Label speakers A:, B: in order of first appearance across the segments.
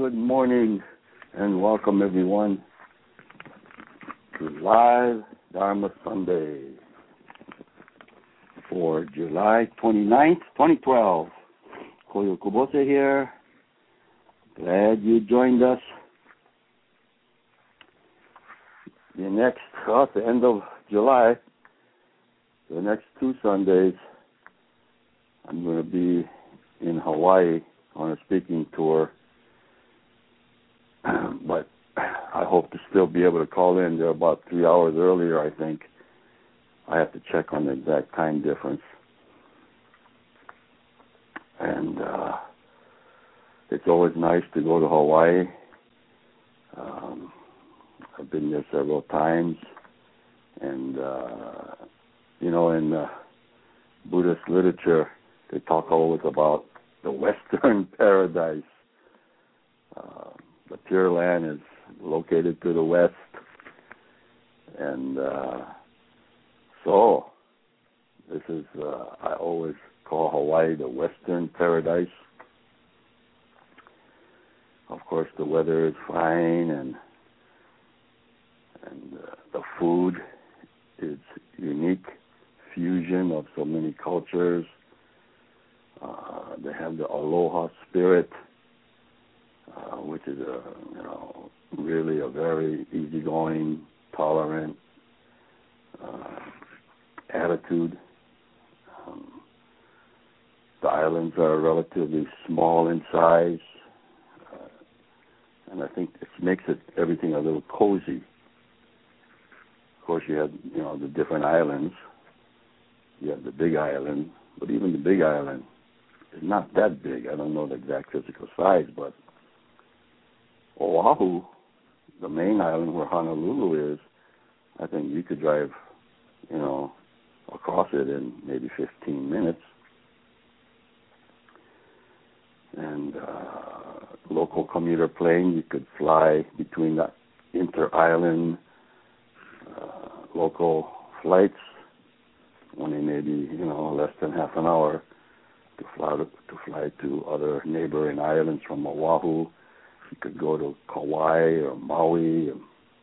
A: Good morning and welcome everyone to Live Dharma Sunday for July 29th, 2012. Koyo Kubose here. Glad you joined us. At the end of July, the next 2 Sundays, I'm going to be in Hawaii on a speaking tour. But I hope to still be able to call in. They're about 3 hours earlier, I think. I have to check on the exact time difference. And it's always nice to go to Hawaii. I've been there several times. And, in Buddhist literature, they talk always about the Western paradise. The Pure Land is located to the west. And so this is, I always call Hawaii the Western paradise. Of course, the weather is fine, and the food is unique fusion of so many cultures. They have the aloha spirit, which is really a very easygoing, tolerant attitude. The islands are relatively small in size, and I think it makes everything a little cozy. Of course, you have the different islands. You have the Big Island, but even the Big Island is not that big. I don't know the exact physical size, but Oahu, the main island where Honolulu is, I think you could drive, across it in maybe 15 minutes. And local commuter plane, you could fly between the inter-island local flights, only maybe, less than half an hour to fly to other neighboring islands from Oahu. You could go to Kauai or Maui,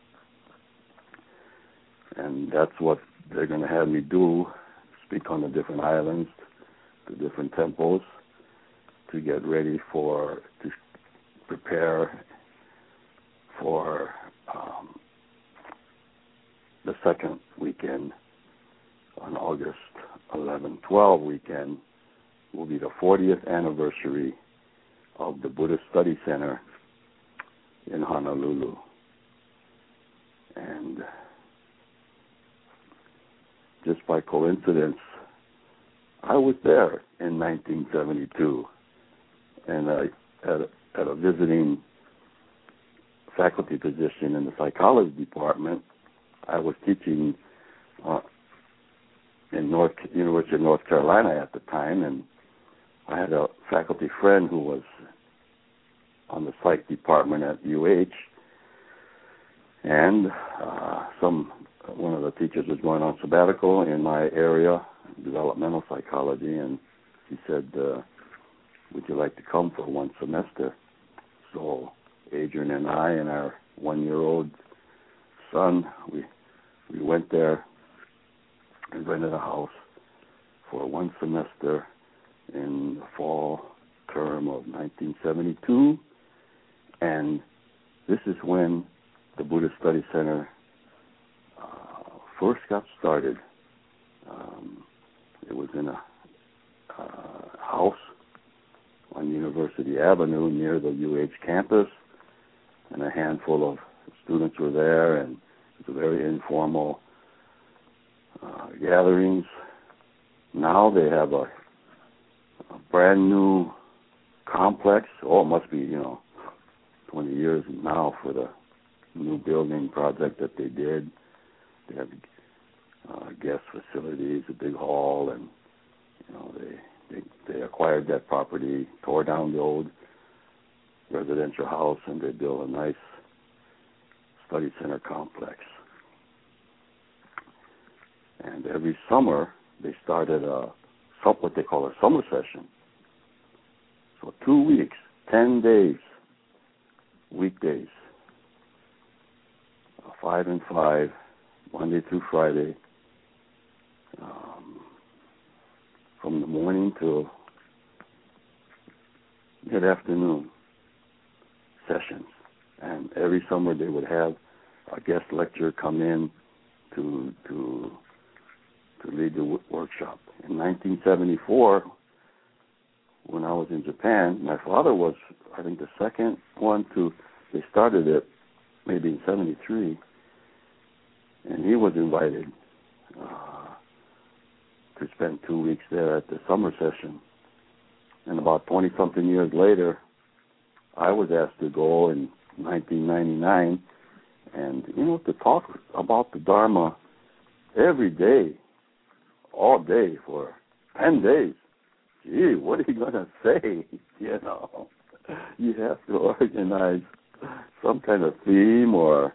A: and that's what they're going to have me do, speak on the different islands, the different temples, to get ready to prepare for the second weekend on August 11-12 weekend will be the 40th anniversary of the Buddhist Study Center in Honolulu. And just by coincidence, I was there in 1972, and I had a visiting faculty position in the psychology department. I was teaching in University of North Carolina at the time, and I had a faculty friend who was on the psych department at UH, and one of the teachers was going on sabbatical in my area, developmental psychology, and he said, would you like to come for 1 semester? So Adrian and I and our 1-year-old son, we went there and rented a house for 1 semester in the fall term of 1972. And this is when the Buddhist Study Center first got started. It was in a house on University Avenue near the UH campus, and a handful of students were there, and it was a very informal gatherings. Now they have a brand new complex. Oh, it must be, 20 years now for the new building project that they did. They have guest facilities, a big hall, and they acquired that property, tore down the old residential house, and they built a nice study center complex. And every summer they started what they call a summer session. So 2 weeks, 10 days weekdays, 5 and 5, Monday through Friday, from the morning till mid-afternoon sessions. And every summer they would have a guest lecturer come in to lead the workshop. In 1974, when I was in Japan, my father was, I think, the second one they started it maybe in 73, and he was invited to spend 2 weeks there at the summer session. And about 20-something years later, I was asked to go in 1999 and, to talk about the Dharma every day, all day for 10 days. Gee, what are you going to say? You have to organize some kind of theme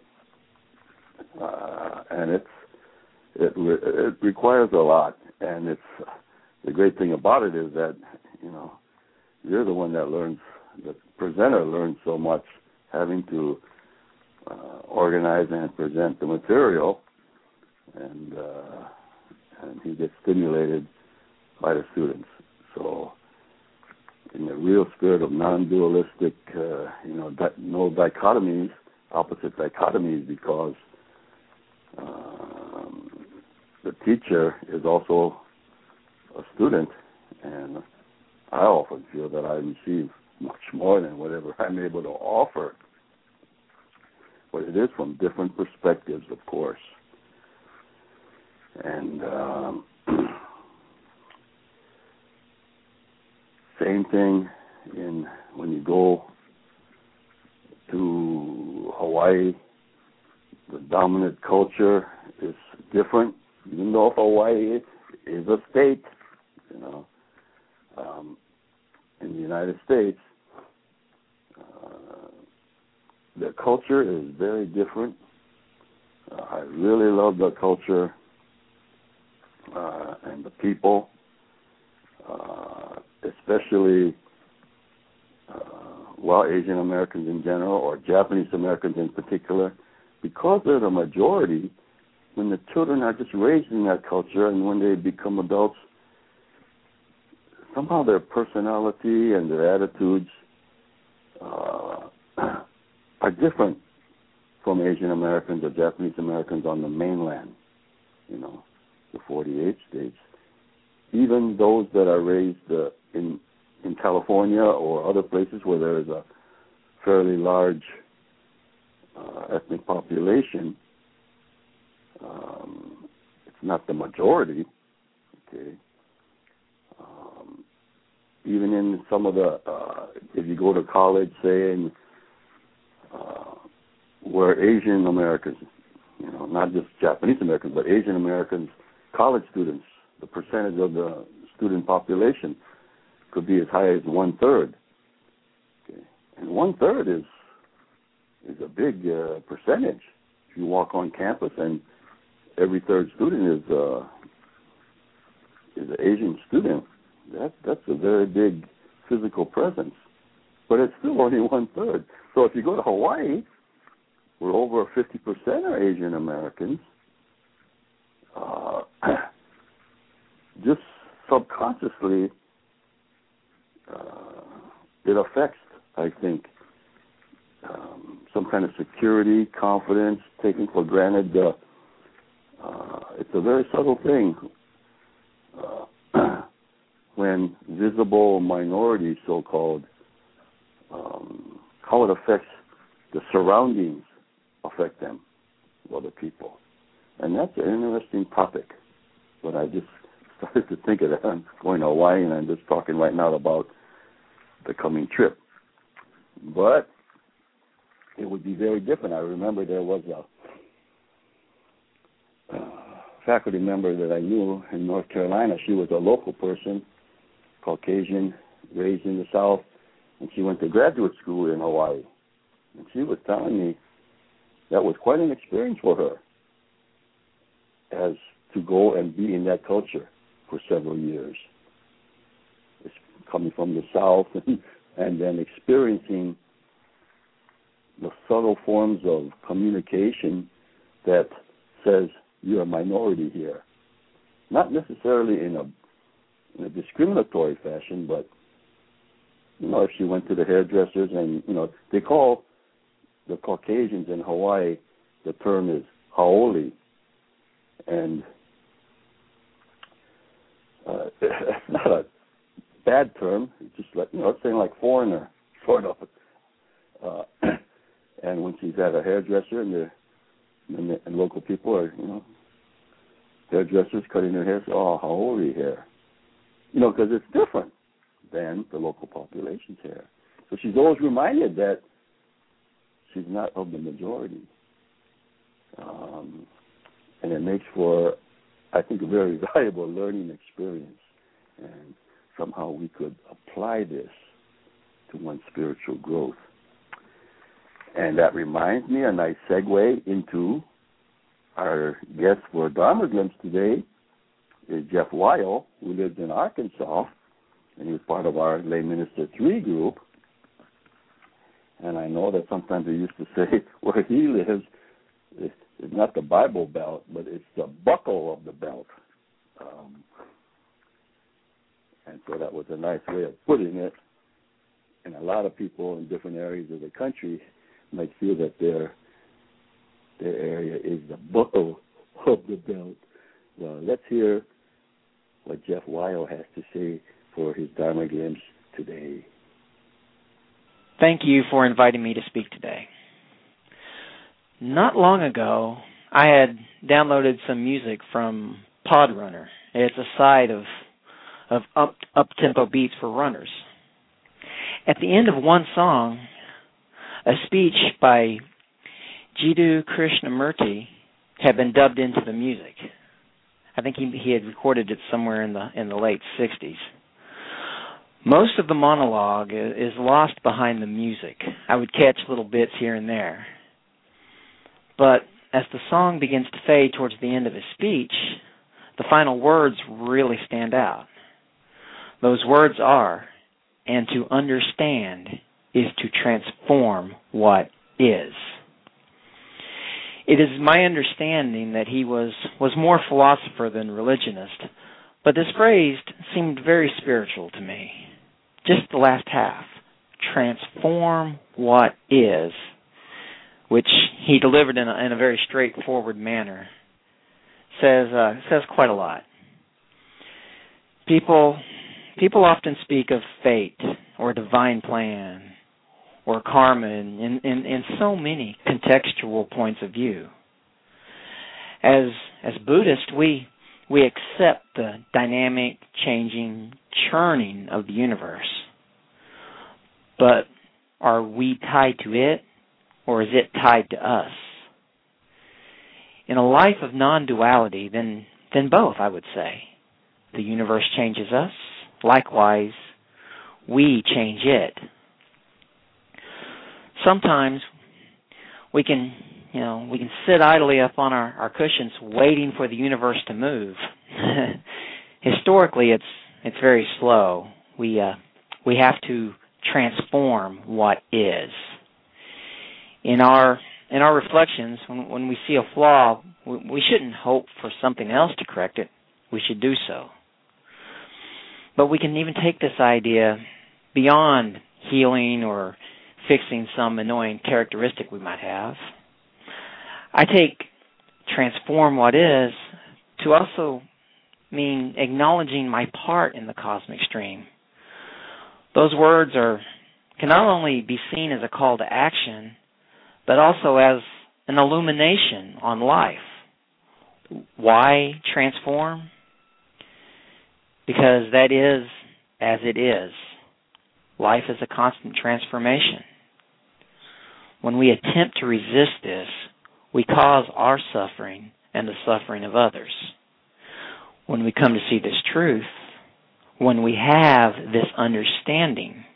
A: and it requires a lot. And it's the great thing about it is that, you're the one that learns, the presenter learns so much having to organize and present the material, and he gets stimulated by the students. So in the real spirit of non-dualistic, no dichotomies, opposite dichotomies, because the teacher is also a student, and I often feel that I receive much more than whatever I'm able to offer. But it is from different perspectives, of course. And same thing when you go to Hawaii, the dominant culture is different, even though Hawaii is a state, in the United States, the culture is very different. I really love the culture and the people, especially, Asian Americans in general, or Japanese Americans in particular, because they're the majority. When the children are just raised in that culture, and when they become adults, somehow their personality and their attitudes are different from Asian Americans or Japanese Americans on the mainland, the 48 states. Even those that are raised in California or other places where there is a fairly large ethnic population, it's not the majority, okay? Even in some of the, if you go to college, say, where Asian Americans, not just Japanese Americans, but Asian Americans, college students, the percentage of the student population could be as high as 1/3. Okay. And 1/3 is a big percentage. If you walk on campus and every third student is an Asian student, that's a very big physical presence. But it's still only 1/3. So if you go to Hawaii, where over 50% are Asian Americans, just subconsciously, it affects, I think, some kind of security, confidence, taking for granted. It's a very subtle thing when visible minorities, so-called, how it affects the surroundings, affect them, other people. And that's an interesting topic. But I just started to think of that. I'm going to Hawaii, and I'm just talking right now about the coming trip. But it would be very different. I remember there was a faculty member that I knew in North Carolina. She was a local person, Caucasian, raised in the South, and she went to graduate school in Hawaii. And she was telling me that was quite an experience for her, as to go and be in that culture for several years. It's coming from the South and then experiencing the subtle forms of communication that says you're a minority here. Not necessarily in a discriminatory fashion, but, if she went to the hairdressers and, they call the Caucasians in Hawaii, the term is haole. And it's not a bad term. It's just like, it's saying like foreigner, sort of. And when she's at a hairdresser and local people are, hairdressers cutting their hair, say, oh, haole hair. Because it's different than the local population's hair. So she's always reminded that she's not of the majority. And it makes for, I think, a very valuable learning experience. And somehow we could apply this to one's spiritual growth. And that reminds me, a nice segue into our guest for Dharma Glimpse today is Jeff Weil, who lives in Arkansas, and he was part of our Lay Minister 3 group. And I know that sometimes they used to say where he lives is not the Bible Belt, but it's the buckle of the belt. And so that was a nice way of putting it. And a lot of people in different areas of the country might feel that their area is the buckle of the belt. Well, let's hear what Jeff Weil has to say for his Dharma Glimpse today.
B: Thank you for inviting me to speak today. Not long ago, I had downloaded some music from Podrunner. It's a site of up-tempo beats for runners. At the end of one song, a speech by Jiddu Krishnamurti had been dubbed into the music. I think he had recorded it somewhere in the late 60s. Most of the monologue is lost behind the music. I would catch little bits here and there. But as the song begins to fade towards the end of his speech, the final words really stand out. Those words are, and to understand is to transform what is. It is my understanding that he was more philosopher than religionist, but this phrase seemed very spiritual to me. Just the last half, transform what is, which he delivered in a very straightforward manner, says quite a lot. People often speak of fate or divine plan or karma in so many contextual points of view. As Buddhists, we accept the dynamic, changing, churning of the universe. But are we tied to it, or is it tied to us? In a life of non-duality, then both, I would say. The universe changes us. Likewise, we change it. Sometimes we can sit idly up on our cushions waiting for the universe to move. Historically, it's very slow. We have to transform what is. In our reflections, when we see a flaw, we shouldn't hope for something else to correct it. We should do so. But we can even take this idea beyond healing or fixing some annoying characteristic we might have. I take transform what is to also mean acknowledging my part in the cosmic stream. Those words can not only be seen as a call to action, but also as an illumination on life. Why transform? Because that is as it is. Life is a constant transformation. When we attempt to resist this, we cause our suffering and the suffering of others. When we come to see this truth, when we have this understanding,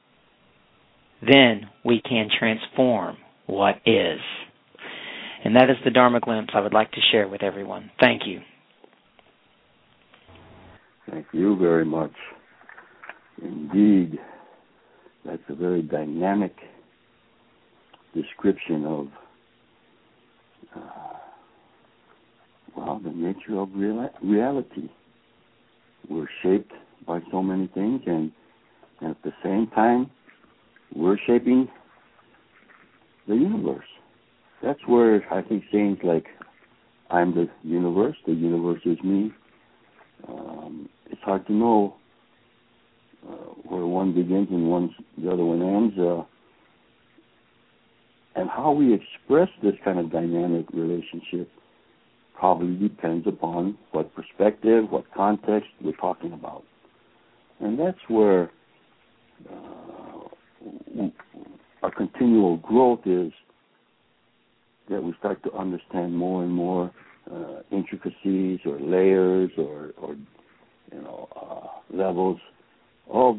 B: then we can transform what is. And that is the Dharma glimpse I would like to share with everyone. Thank you.
A: Thank you very much. Indeed, that's a very dynamic description of the nature of reality. We're shaped by so many things, and at the same time, we're shaping the universe. That's where I think sayings like, I'm the universe is me. It's hard to know where one begins and the other one ends. And how we express this kind of dynamic relationship probably depends upon what perspective, what context we're talking about. And that's where our continual growth is, that we start to understand more and more intricacies or layers or levels of,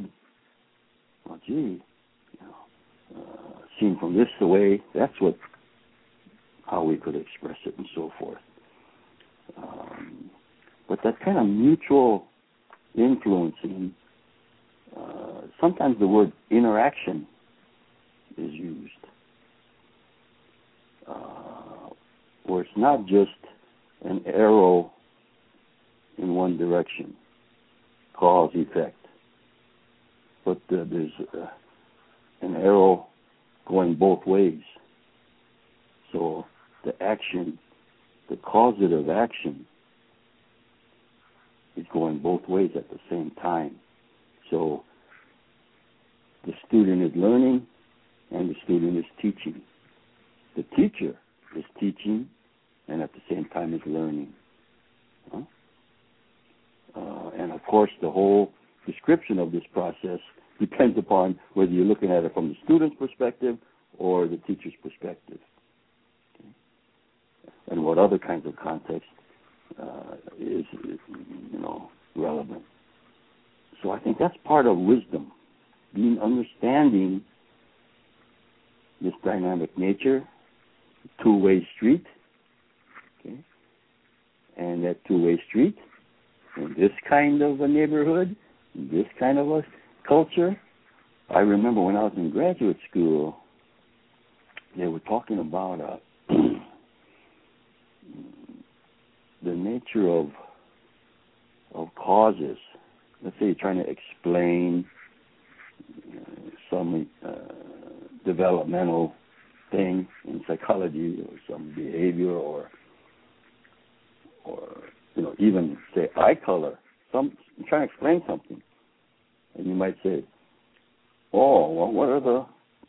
A: seen from this way, that's how we could express it and so forth. But that kind of mutual influencing, sometimes the word interaction is used, where it's not just an arrow in one direction, cause, effect, but there's an arrow going both ways. So the action, the causative action, is going both ways at the same time. So the student is learning and the student is teaching. The teacher is teaching and at the same time is learning. And of course, the whole description of this process depends upon whether you're looking at it from the student's perspective or the teacher's perspective. Okay? And what other kinds of context is relevant. So I think that's part of wisdom, understanding this dynamic nature, two-way street, okay? And that two-way street in this kind of a neighborhood, in this kind of a culture. I remember when I was in graduate school, they were talking about the nature of causes. Let's say you're trying to explain some developmental thing in psychology or some behavior or even say eye color. You're trying to explain something, and you might say, what are the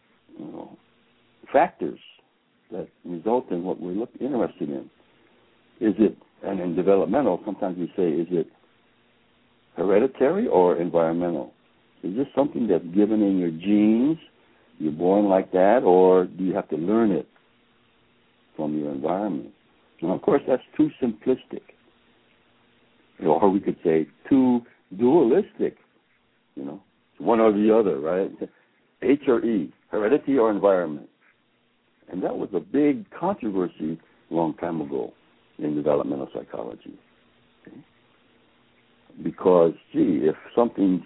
A: factors that result in what we're interested in? Is it, and in developmental, sometimes we say, is it hereditary or environmental? Is this something that's given in your genes, you're born like that, or do you have to learn it from your environment? Now, of course, that's too simplistic. Or we could say too dualistic, one or the other, right? H or E, heredity or environment. And that was a big controversy a long time ago in developmental psychology. Okay? Because, if something's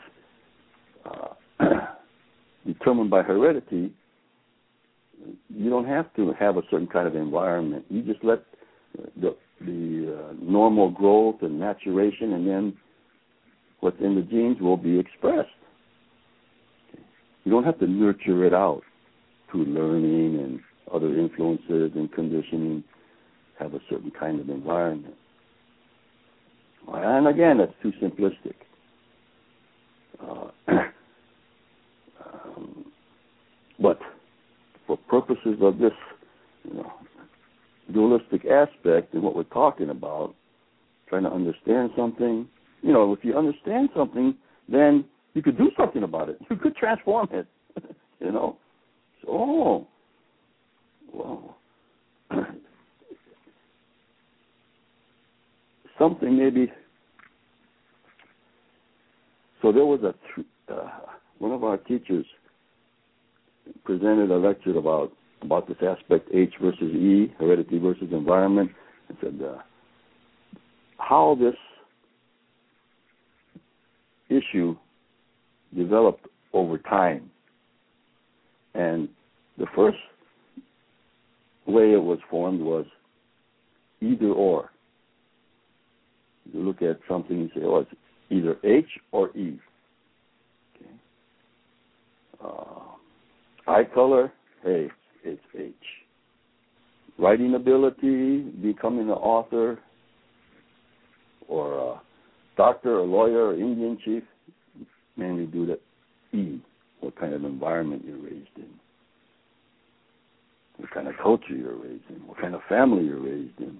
A: determined by heredity, you don't have to have a certain kind of environment. You just let the normal growth and maturation, and then what's in the genes will be expressed. Okay. You don't have to nurture it out through learning and other influences and conditioning, have a certain kind of environment. And again, that's too simplistic. But for purposes of this, dualistic aspect and what we're talking about, trying to understand something, if you understand something, then you could do something about it. You could transform it, So, something maybe. So there was one of our teachers presented a lecture about this aspect, H versus E, heredity versus environment, and said how this issue developed over time. And the first way it was formed was either or. You look at something and say, oh, it's either H or E. Okay. Eye color, hey, it's H. Writing ability, becoming an author, or a doctor, or lawyer, or Indian chief, mainly due to E, what kind of environment you're raised in, what kind of culture you're raised in, what kind of family you're raised in.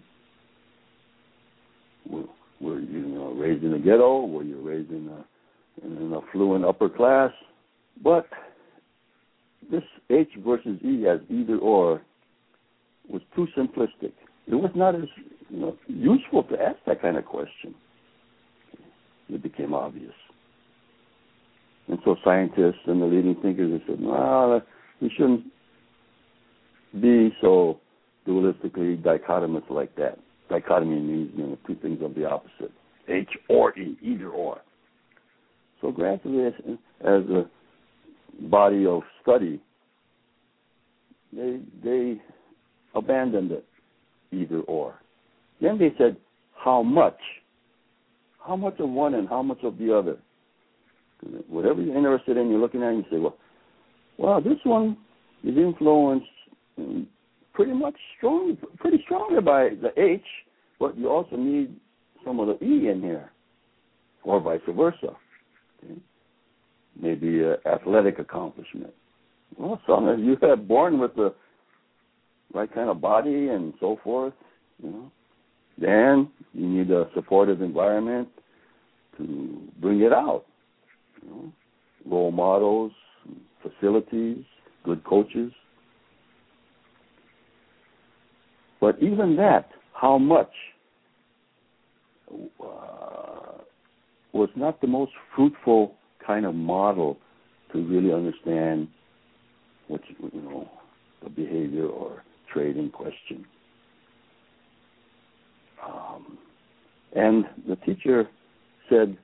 A: Were you raised in a ghetto? Were you raised in an affluent upper class? But this H versus E as either or was too simplistic. It was not as useful to ask that kind of question. It became obvious. And so scientists and the leading thinkers have said, well, we shouldn't be so dualistically dichotomous like that. Dichotomy means two things of the opposite, H or E, either or. So gradually, as a body of study, they abandoned it, either or. Then they said, how much? How much of one and how much of the other? Whatever you're interested in, you're looking at it and you say, well, this one is influenced pretty strongly by the H, but you also need some of the E in here, or vice versa. Okay? Maybe athletic accomplishment. Well, some of you have born with the right kind of body and so forth, Then you need a supportive environment to bring it out. Role models, facilities, good coaches. But even that, how much, was not the most fruitful kind of model to really understand what the behavior or trait in question. And the teacher said,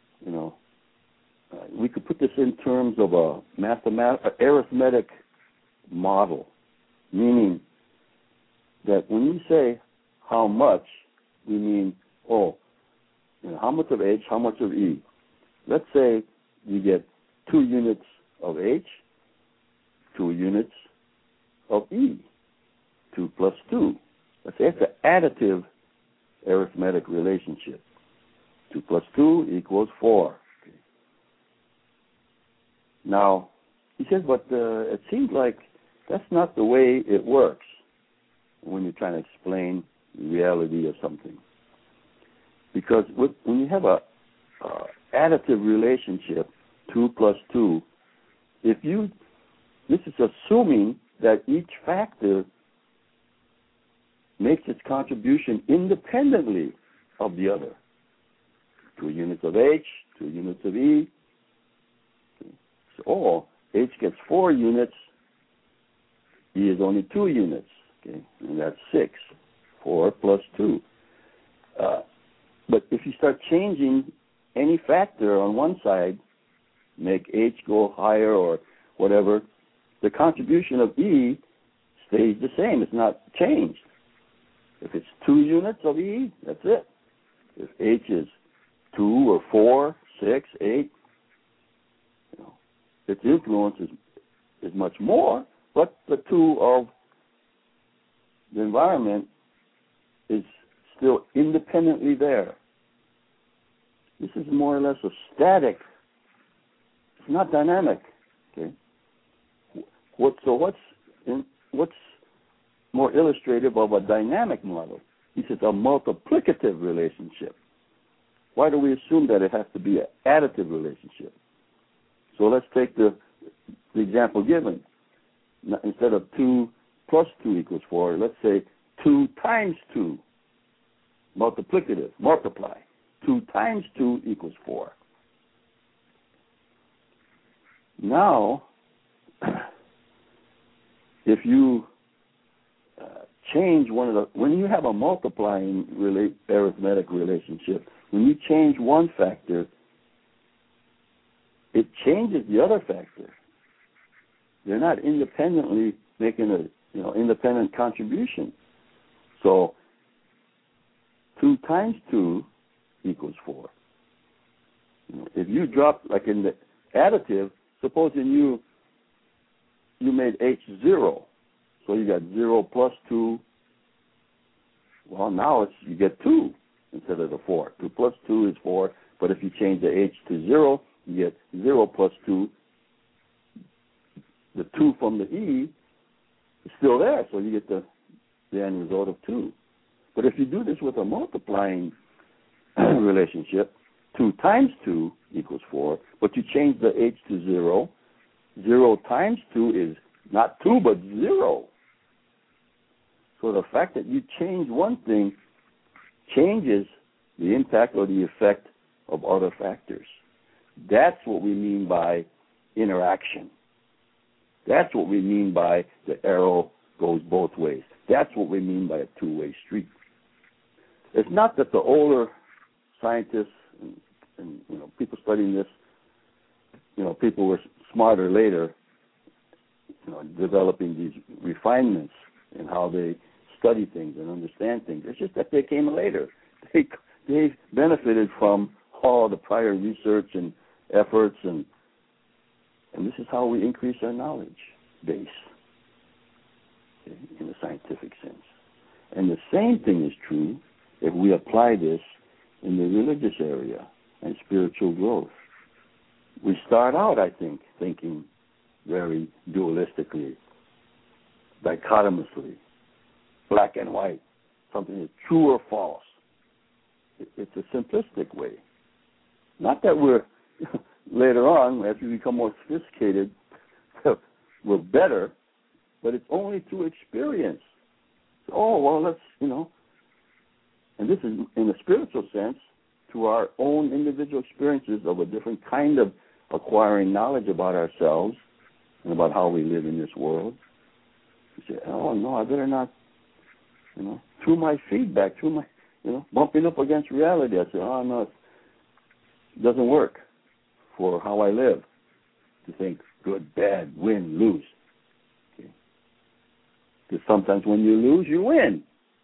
A: we could put this in terms of a arithmetic model, meaning that when you say how much, we mean, how much of H, how much of E. Let's say you get 2 units of H, 2 units of E, 2 plus 2. Let's say it's an additive arithmetic relationship. 2 plus 2 equals 4. Okay. Now, he says, but it seems like that's not the way it works when you're trying to explain the reality of something. Because when you have a additive relationship, 2 plus 2, this is assuming that each factor makes its contribution independently of the other. 2 units of H, 2 units of E. Okay. So H gets 4 units, E is only 2 units. Okay, and that's 6. 4 plus 2. But if you start changing any factor on one side, make H go higher or whatever, the contribution of E stays the same. It's not changed. If it's 2 units of E, that's it. If H is 2 or 4, 6, 8, its influence is much more, but the 2 of the environment is still independently there. This is more or less a static. It's not dynamic. Okay. What's more illustrative of a dynamic model? He says a multiplicative relationship. Why do we assume that it has to be an additive relationship? So let's take the example given. Instead of 2 plus 2 equals 4, let's say 2 times 2. Multiplicative, multiply. 2 times 2 equals 4. Now, if you change when you have a multiplying arithmetic relationship, when you change one factor, it changes the other factor. They're not independently making independent contribution. So 2 times 2 equals 4. If you drop, like in the additive, supposing you made H 0, so you got 0 plus 2. Well, now you get 2 instead of the 4. 2 plus 2 is 4, but if you change the H to 0, you get 0 plus 2. The 2 from the E is still there, so you get the end result of 2. But if you do this with a multiplying relationship, 2 times 2 equals 4, but you change the H to 0, 0 times 2 is not 2, but 0. So the fact that you change one thing changes the impact or the effect of other factors. That's what we mean by interaction. That's what we mean by the arrow goes both ways. That's what we mean by a two-way street. It's not that the older scientists and people studying this, people were smarter later, developing these refinements in how they study things and understand things. It's just that they came later. They benefited from all the prior research and efforts, and this is how we increase our knowledge base in a scientific sense. And the same thing is true if we apply this in the religious area and spiritual growth. We start out, I think, thinking very dualistically, dichotomously, black and white, something is true or false. It's a simplistic way. Not that we're, later on, as we become more sophisticated, we're better, but it's only through experience. Let's, and this is, in a spiritual sense, to our own individual experiences of a different kind of acquiring knowledge about ourselves and about how we live in this world. You say, I better not, through my feedback, through my, bumping up against reality, I say, no, it doesn't work for how I live to think good, bad, win, lose. Okay? Because sometimes when you lose, you win.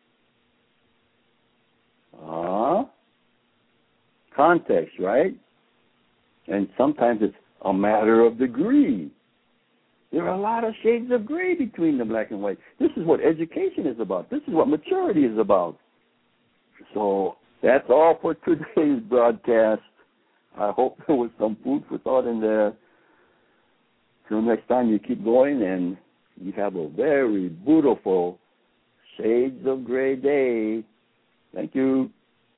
A: Context, right? And sometimes it's a matter of degree. There are a lot of shades of gray between the black and white. This is what education is about. This is what maturity is about. So that's all for today's broadcast. I hope there was some food for thought in there. Till next time, you keep going, and you have a very beautiful shades of gray day. Thank you.